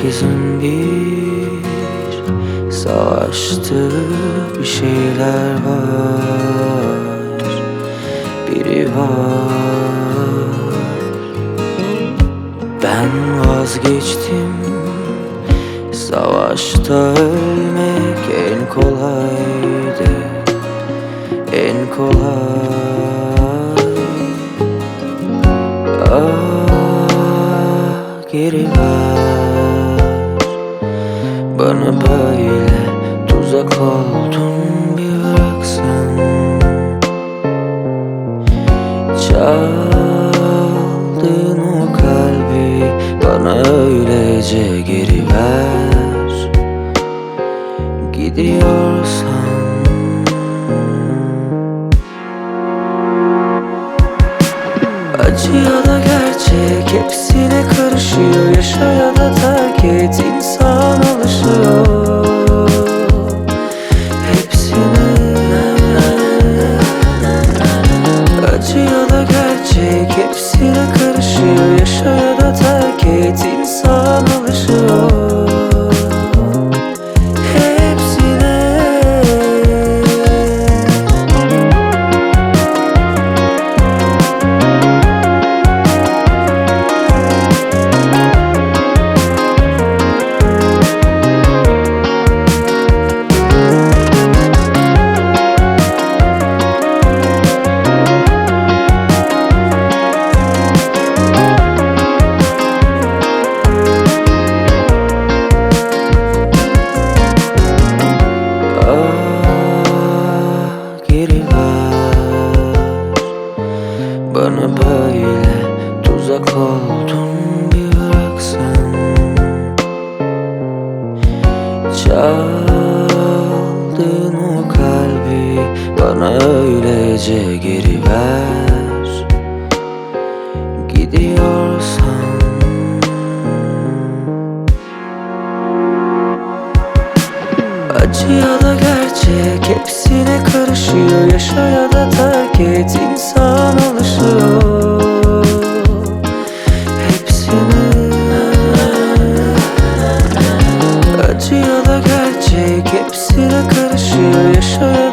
Herkesin bir savaştığı bir şeyler var. Biri var. Ben vazgeçtim. Savaşta ölmek en kolaydı, en kolay. Geri ver bana, böyle tuzak oldun bir bıraksan. Çaldın o kalbi, bana öylece geri ver. Gidiyorsan acı ya da gerçek hepsine karışıyor. Yaşa ya da terk et, insan alışıyor hepsine. Acı ya da gerçek hepsine karışıyor. Yaşa ya da terk et, insan alışıyor hepsine. Geri ver bana, böyle tuzak oldun bir bıraksan. Çaldın o kalbi, bana öylece geri ver. Gidiyorsan acı ya da gerçek hepsine karışıyor. Yaşa ya da terk et, insan alışıyor hepsine. Acı ya da gerçek hepsine karışıyor. Yaşa